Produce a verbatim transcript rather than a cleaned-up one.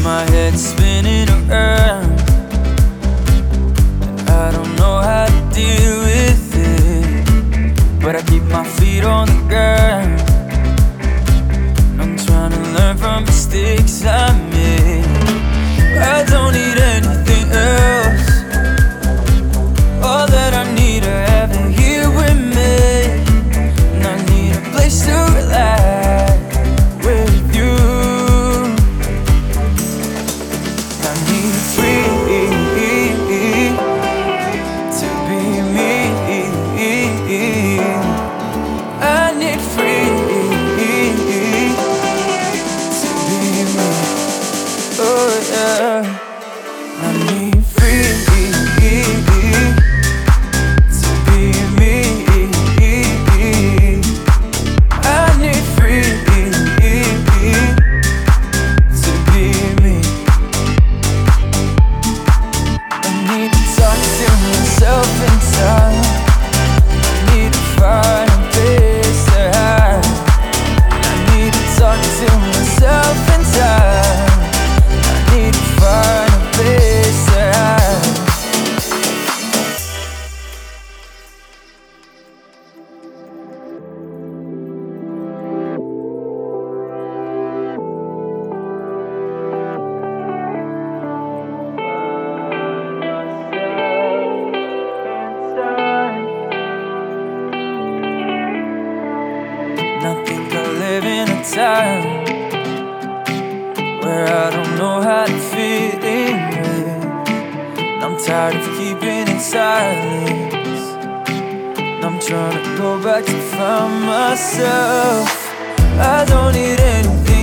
my head spinning around, and I don't know how to deal with it, but I keep my feet on the ground. I'm trying to learn from mistakes I made. I don't need anything else. All that I need are having here with me, and I need a place to relax with you. I need free to be me. I need free to be me. Oh yeah. I need free to be me. I need free to be me. I need to talk to myself in time. I need to find a place to hide. I need to talk to myself in time. I need to find a place to hide. I think I live in a time where I don't know how to fit in with. I'm tired of keeping it silence. I'm trying to go back to find myself. I don't need anything